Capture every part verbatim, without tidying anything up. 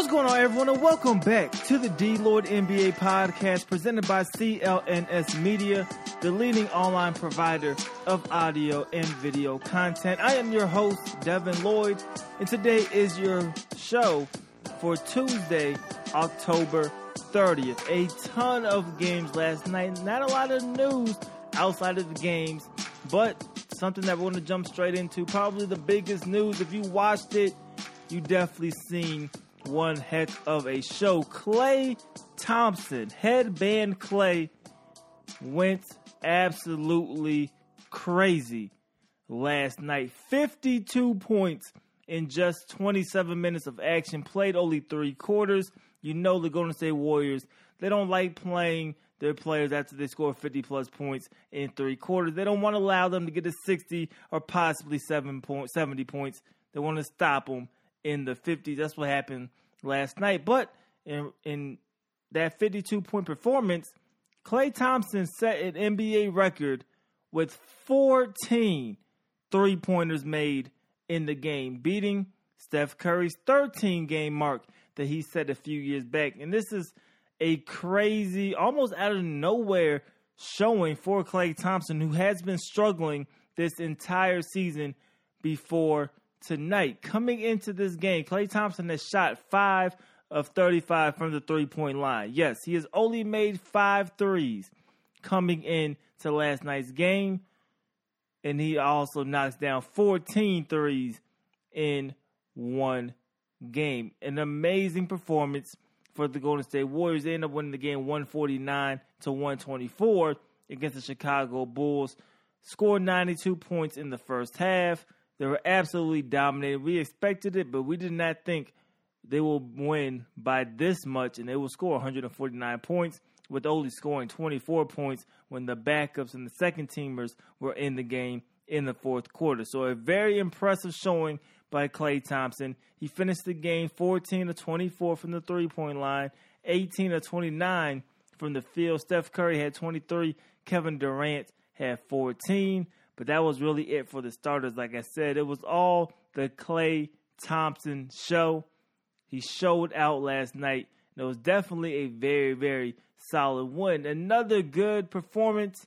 What's going on, everyone, and welcome back to the D-Lord N B A podcast presented by C L N S Media, the leading online provider of audio and video content. I am your host, Devin Lloyd, and today is your show for Tuesday, October thirtieth. A ton of games last night. Not a lot of news outside of the games, but something that we're going to jump straight into. Probably the biggest news. If you watched it, you definitely seen one heck of a show. Klay Thompson, headband Klay, went absolutely crazy last night. fifty-two points in just twenty-seven minutes of action. Played only three quarters. You know the Golden State Warriors, they don't like playing their players after they score fifty plus points in three quarters. They don't want to allow them to get to sixty or possibly seven point, seventy points. They want to stop them in the fifties. That's what happened last night. But in, in that fifty-two point performance, Klay Thompson set an N B A record with fourteen three-pointers made in the game, beating Steph Curry's thirteen game mark that he set a few years back. And this is a crazy, almost out of nowhere showing for Klay Thompson, who has been struggling this entire season before tonight. Coming into this game, Klay Thompson has shot five of thirty-five from the three-point line. Yes, he has only made five threes coming in to last night's game, and he also knocks down fourteen threes in one game. An amazing performance for the Golden State Warriors. They end up winning the game one forty-nine to one twenty-four against the Chicago Bulls. Scored ninety-two points in the first half. They were absolutely dominated. We expected it, but we did not think they will win by this much, and they will score one forty-nine points, with only scoring twenty-four points when the backups and the second teamers were in the game in the fourth quarter. So a very impressive showing by Klay Thompson. He finished the game fourteen of twenty-four from the three-point line, eighteen of twenty-nine from the field. Steph Curry had twenty-three. Kevin Durant had fourteen. But that was really it for the starters. Like I said, it was all the Klay Thompson show. He showed out last night. And it was definitely a very, very solid win. Another good performance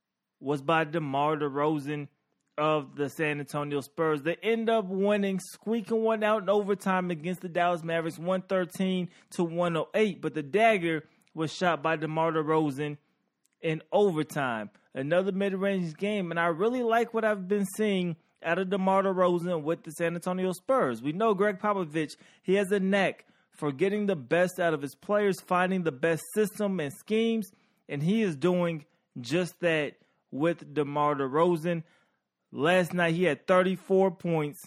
was by DeMar DeRozan of the San Antonio Spurs. They end up winning, squeaking one out in overtime against the Dallas Mavericks, one thirteen to one oh eight. But the dagger was shot by DeMar DeRozan in overtime. Another mid-range game, and I really like what I've been seeing out of DeMar DeRozan with the San Antonio Spurs. We know Greg Popovich, he has a knack for getting the best out of his players, finding the best system and schemes, and he is doing just that with DeMar DeRozan. Last night, he had thirty-four points,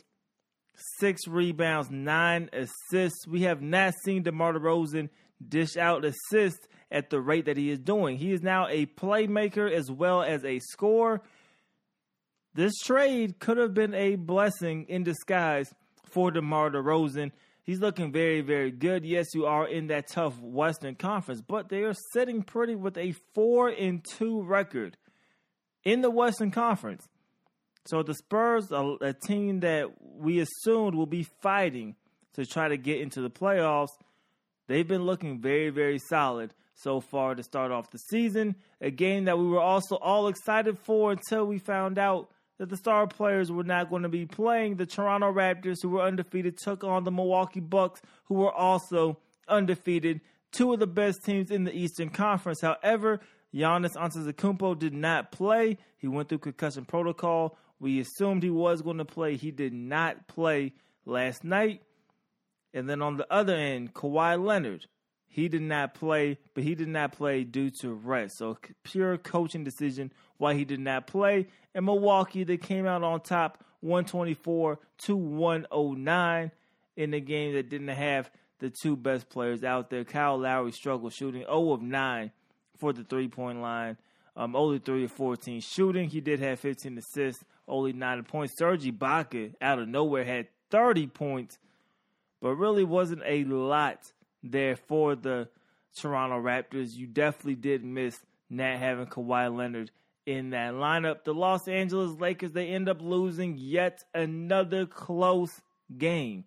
six rebounds, nine assists. We have not seen DeMar DeRozan dish out assists at the rate that he is doing. He is now a playmaker as well as a scorer. This trade could have been a blessing in disguise for DeMar DeRozan. He's looking very, very good. Yes, you are in that tough Western Conference, but they are sitting pretty with a four and two record in the Western Conference. So the Spurs, a, a team that we assumed will be fighting to try to get into the playoffs, they've been looking very, very solid so far to start off the season. A game that we were also all excited for until we found out that the star players were not going to be playing. The Toronto Raptors, who were undefeated, took on the Milwaukee Bucks, who were also undefeated. Two of the best teams in the Eastern Conference. However, Giannis Antetokounmpo did not play. He went through concussion protocol. We assumed he was going to play. He did not play last night. And then on the other end, Kawhi Leonard, he did not play, but he did not play due to rest. So pure coaching decision why he did not play. And Milwaukee, they came out on top one twenty-four to one oh nine in a game that didn't have the two best players out there. Kyle Lowry struggled shooting zero of nine for the three-point line. Um, only three of fourteen shooting. He did have fifteen assists, only nine points. Serge Ibaka, out of nowhere, had thirty points, but really wasn't a lot there for the Toronto Raptors. You definitely did miss not having Kawhi Leonard in that lineup. The Los Angeles Lakers, they end up losing yet another close game.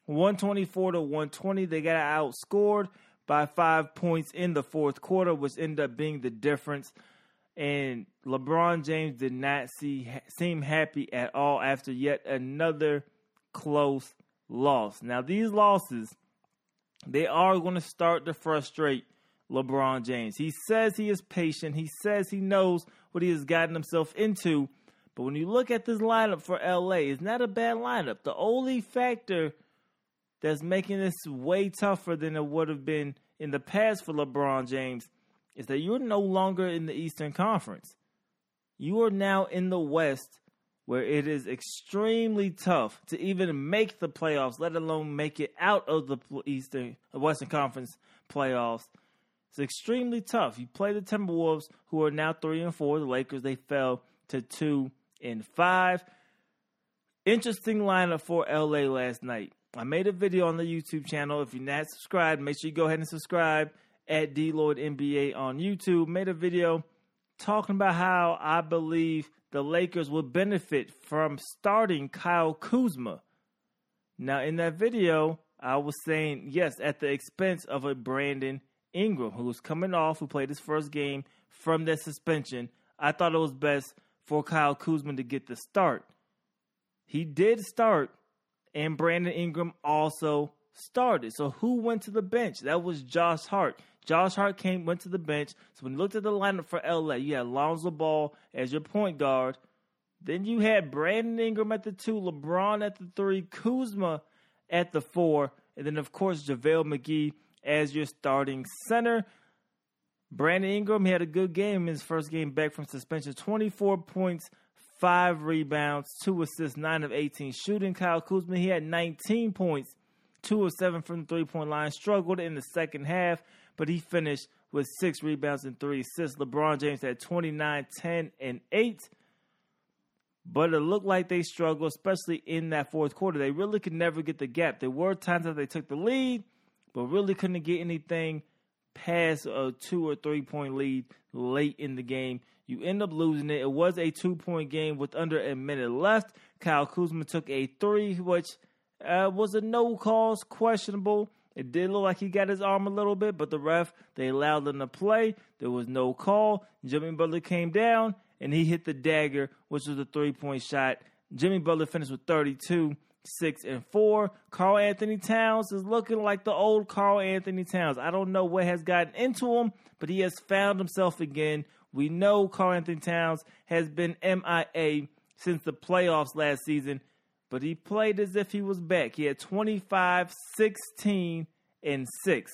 one twenty-four to one twenty. They got outscored by five points in the fourth quarter, which ended up being the difference. And LeBron James did not see, seem happy at all after yet another close loss. Now, these losses, they are going to start to frustrate LeBron James. He says he is patient. He says he knows what he has gotten himself into. But when you look at this lineup for L A, it's not a bad lineup. The only factor that's making this way tougher than it would have been in the past for LeBron James is that you're no longer in the Eastern Conference. You are now in the West, where it is extremely tough to even make the playoffs, let alone make it out of the Eastern Western Conference playoffs. It's extremely tough. You play the Timberwolves, who are now three and four. The Lakers, they fell to two and five. Interesting lineup for L A last night. I made a video on the YouTube channel. If you're not subscribed, make sure you go ahead and subscribe at D Lloyd N B A on YouTube. Made a video talking about how I believe the Lakers would benefit from starting Kyle Kuzma. Now, in that video, I was saying, yes, at the expense of a Brandon Ingram, who was coming off, who played his first game from that suspension. I thought it was best for Kyle Kuzma to get the start. He did start, and Brandon Ingram also started. So who went to the bench? That was Josh Hart. Josh Hart came, went to the bench. So when you looked at the lineup for L A, you had Lonzo Ball as your point guard. Then you had Brandon Ingram at the two, LeBron at the three, Kuzma at the four, and then, of course, JaVale McGee as your starting center. Brandon Ingram, he had a good game in his first game back from suspension. twenty-four points, five rebounds, two assists, nine of eighteen shooting. Kyle Kuzma, he had nineteen points, two of seven from the three-point line. Struggled in the second half, but he finished with six rebounds and three assists. LeBron James had twenty-nine, ten, and eight. But it looked like they struggled, especially in that fourth quarter. They really could never get the gap. There were times that they took the lead, but really couldn't get anything past a two or three-point lead late in the game. You end up losing it. It was a two-point game with under a minute left. Kyle Kuzma took a three, which uh, was a no-calls, questionable. It did look like he got his arm a little bit, but the ref, they allowed him to play. There was no call. Jimmy Butler came down, and he hit the dagger, which was a three-point shot. Jimmy Butler finished with thirty-two, six, and four. Karl Anthony Towns is looking like the old Karl Anthony Towns. I don't know what has gotten into him, but he has found himself again. We know Karl Anthony Towns has been M I A since the playoffs last season, but he played as if he was back. He had twenty-five, sixteen, and six.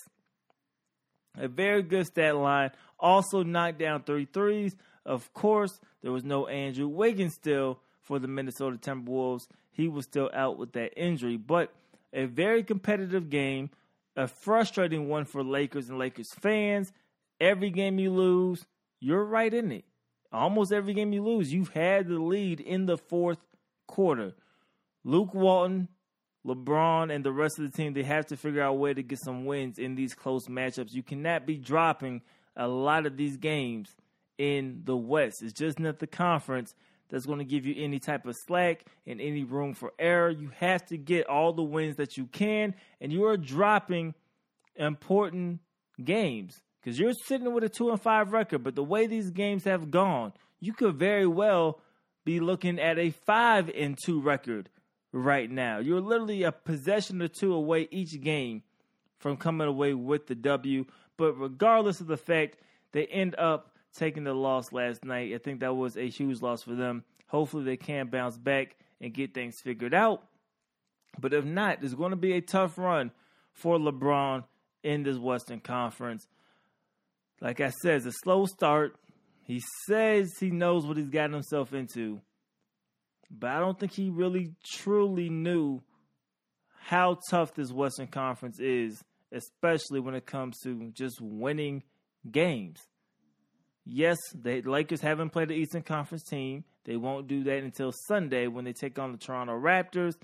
A very good stat line. Also knocked down three threes. Of course, there was no Andrew Wiggins still for the Minnesota Timberwolves. He was still out with that injury. But a very competitive game, a frustrating one for Lakers and Lakers fans. Every game you lose, you're right in it. Almost every game you lose, you've had the lead in the fourth quarter. Luke Walton, LeBron, and the rest of the team, they have to figure out a way to get some wins in these close matchups. You cannot be dropping a lot of these games in the West. It's just not the conference that's going to give you any type of slack and any room for error. You have to get all the wins that you can, and you are dropping important games because you're sitting with a two and five record. But the way these games have gone, you could very well be looking at a five and two record right now. You're literally a possession or two away each game from coming away with the W. But regardless of the fact, they end up taking the loss last night. I think that was a huge loss for them. Hopefully they can bounce back and get things figured out. But if not, it's going to be a tough run for LeBron in this Western Conference. Like I said, it's a slow start. He says he knows what he's gotten himself into. But I don't think he really truly knew how tough this Western Conference is, especially when it comes to just winning games. Yes, the Lakers haven't played the Eastern Conference team. They won't do that until Sunday when they take on the Toronto Raptors.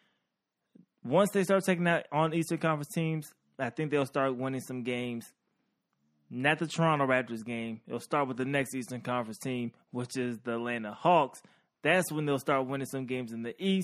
Once they start taking out on Eastern Conference teams, I think they'll start winning some games. Not the Toronto Raptors game. It'll start with the next Eastern Conference team, which is the Atlanta Hawks. That's when they'll start winning some games in the East.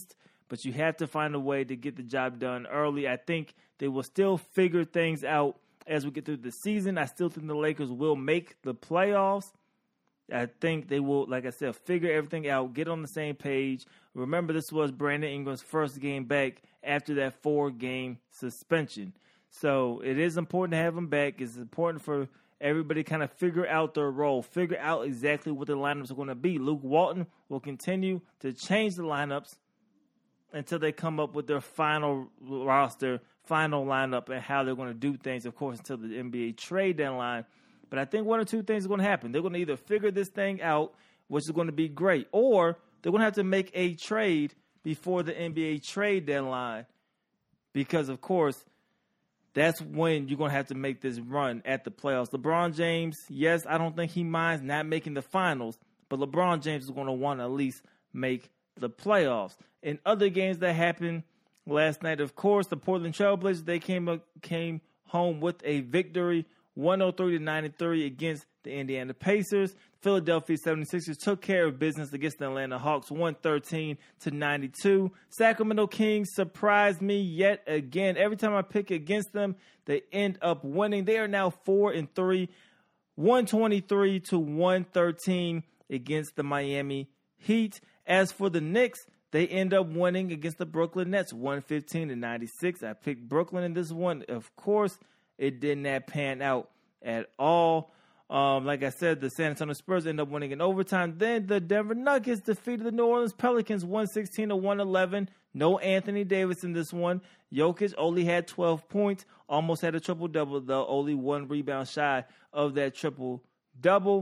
but you have to find a way to get the job done early. I think they will still figure things out as we get through the season. I still think the Lakers will make the playoffs. I think they will, like I said, figure everything out, get on the same page. Remember, this was Brandon Ingram's first game back after that four-game suspension. So it is important to have him back. It's important for everybody to kind of figure out their role, figure out exactly what the lineups are going to be. Luke Walton will continue to change the lineups until they come up with their final roster, final lineup, and how they're going to do things, of course, until the N B A trade deadline. But I think one or two things are going to happen. They're going to either figure this thing out, which is going to be great, or they're going to have to make a trade before the N B A trade deadline because, of course, that's when you're going to have to make this run at the playoffs. LeBron James, yes, I don't think he minds not making the finals, but LeBron James is going to want to at least make the playoffs. In other games that happened last night, of course, the Portland Trail Blazers, they came up, came home with a victory, one oh three to ninety-three against the Indiana Pacers. Philadelphia seventy-sixers took care of business against the Atlanta Hawks, one thirteen to ninety-two. Sacramento Kings surprised me yet again. Every time I pick against them, they end up winning. They are now four and three, one twenty-three to one thirteen against the Miami Heat. As for the Knicks, they end up winning against the Brooklyn Nets, one fifteen to ninety-six. I picked Brooklyn in this one. Of course, it did not pan out at all. Um, like I said, the San Antonio Spurs end up winning in overtime. Then the Denver Nuggets defeated the New Orleans Pelicans one sixteen to one eleven. No Anthony Davis in this one. Jokic only had twelve points. Almost had a triple-double, though. Only one rebound shy of that triple-double.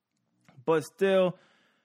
But still,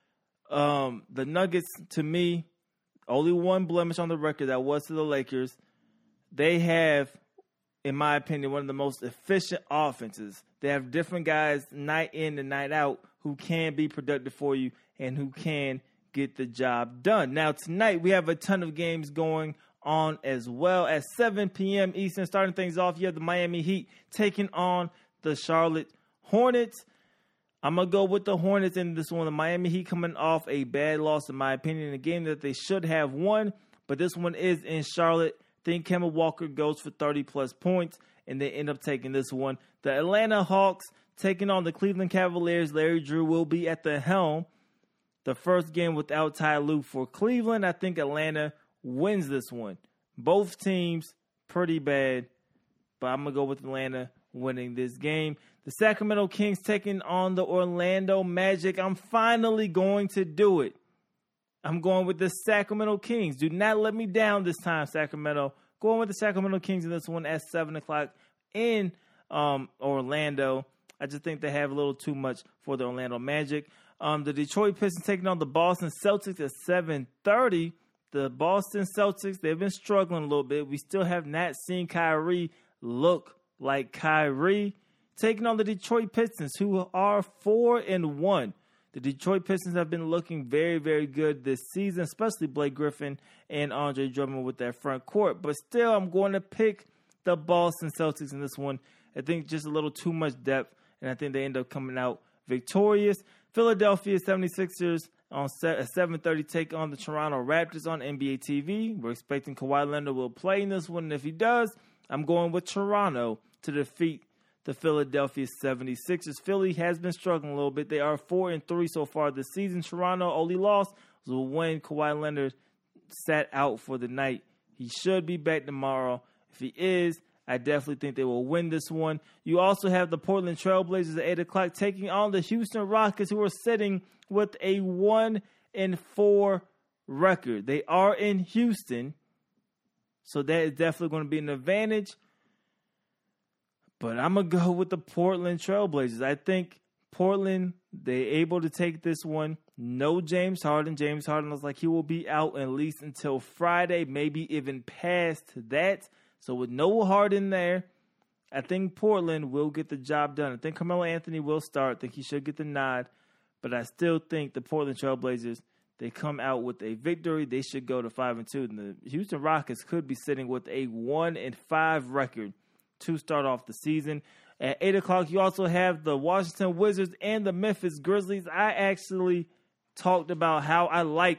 um, the Nuggets, to me, only one blemish on the record. That was to the Lakers. They have, in my opinion, one of the most efficient offenses. They have different guys night in and night out who can be productive for you and who can get the job done. Now, tonight we have a ton of games going on as well. At seven p.m. Eastern, starting things off, you have the Miami Heat taking on the Charlotte Hornets. I'm going to go with the Hornets in this one. The Miami Heat coming off a bad loss, in my opinion, a game that they should have won. But this one is in Charlotte. I think Kemba Walker goes for thirty-plus points, and they end up taking this one. The Atlanta Hawks taking on the Cleveland Cavaliers. Larry Drew will be at the helm. The first game without Ty Lue for Cleveland. I think Atlanta wins this one. Both teams pretty bad, but I'm going to go with Atlanta winning this game. The Sacramento Kings taking on the Orlando Magic. I'm finally going to do it. I'm going with the Sacramento Kings. Do not let me down this time, Sacramento. Going with the Sacramento Kings in this one at seven o'clock in um, Orlando. I just think they have a little too much for the Orlando Magic. Um, the Detroit Pistons taking on the Boston Celtics at seven thirty. The Boston Celtics, they've been struggling a little bit. We still have not seen Kyrie look like Kyrie. Taking on the Detroit Pistons, who are four and one. The Detroit Pistons have been looking very, very good this season, especially Blake Griffin and Andre Drummond with their front court. But still, I'm going to pick the Boston Celtics in this one. I think just a little too much depth, and I think they end up coming out victorious. Philadelphia seventy-sixers on seven thirty take on the Toronto Raptors on N B A T V. We're expecting Kawhi Leonard will play in this one, and if he does, I'm going with Toronto to defeat the Philadelphia seventy-sixers. Philly has been struggling a little bit. They are four and three so far this season. Toronto only lost was when Kawhi Leonard sat out for the night. He should be back tomorrow. If he is, I definitely think they will win this one. You also have the Portland Trail Blazers at eight o'clock taking on the Houston Rockets, who are sitting with a one and four record. They are in Houston, so that is definitely going to be an advantage. But I'm going to go with the Portland Trail Blazers. I think Portland, they're able to take this one. No James Harden. James Harden looks like he will be out at least until Friday, maybe even past that. So with no Harden there, I think Portland will get the job done. I think Carmelo Anthony will start. I think he should get the nod. But I still think the Portland Trail Blazers, they come out with a victory. They should go to five and two. And the Houston Rockets could be sitting with a one and five record to start off the season. At eight o'clock, you also have the Washington Wizards and the Memphis Grizzlies. I actually talked about how I liked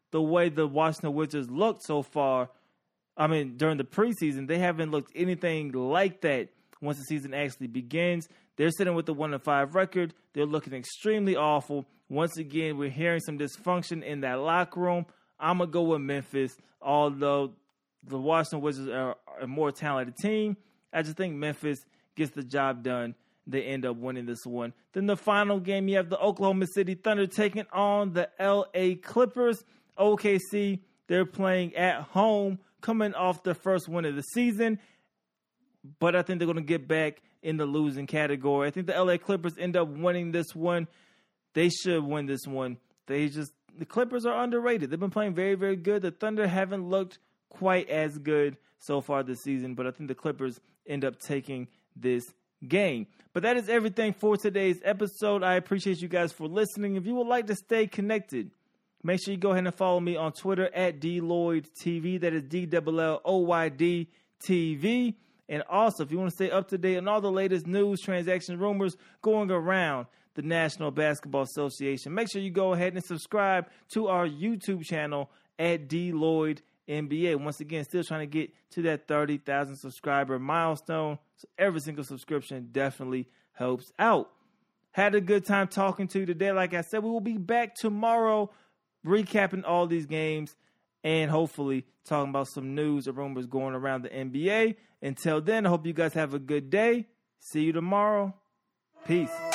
the way the Washington Wizards looked so far, I mean, during the preseason, they haven't looked anything like that once the season actually begins. They're sitting with the one and five record. They're looking extremely awful. Once again, we're hearing some dysfunction in that locker room. I'm going to go with Memphis, although the Washington Wizards are a more talented team. I just think Memphis gets the job done. They end up winning this one. Then the final game, you have the Oklahoma City Thunder taking on the L A Clippers. O K C, they're playing at home, coming off their first win of the season. But I think they're going to get back in the losing category. I think the L A Clippers end up winning this one. They should win this one. They just the Clippers are underrated. They've been playing very, very good. The Thunder haven't looked quite as good so far this season, but I think the Clippers end up taking this game. But that is everything for today's episode. I appreciate you guys for listening. If you would like to stay connected, make sure you go ahead and follow me on Twitter at D Lloyd T V. That is D L L O Y D T V. And also, if you want to stay up to date on all the latest news, transactions, rumors going around the National Basketball Association, make sure you go ahead and subscribe to our YouTube channel at D Lloyd N B A. Once again, still trying to get to that thirty thousand subscriber milestone. So every single subscription definitely helps out. Had a good time talking to you today. Like I said, we will be back tomorrow recapping all these games and hopefully talking about some news or rumors going around the N B A. Until then, I hope you guys have a good day. See you tomorrow. Peace.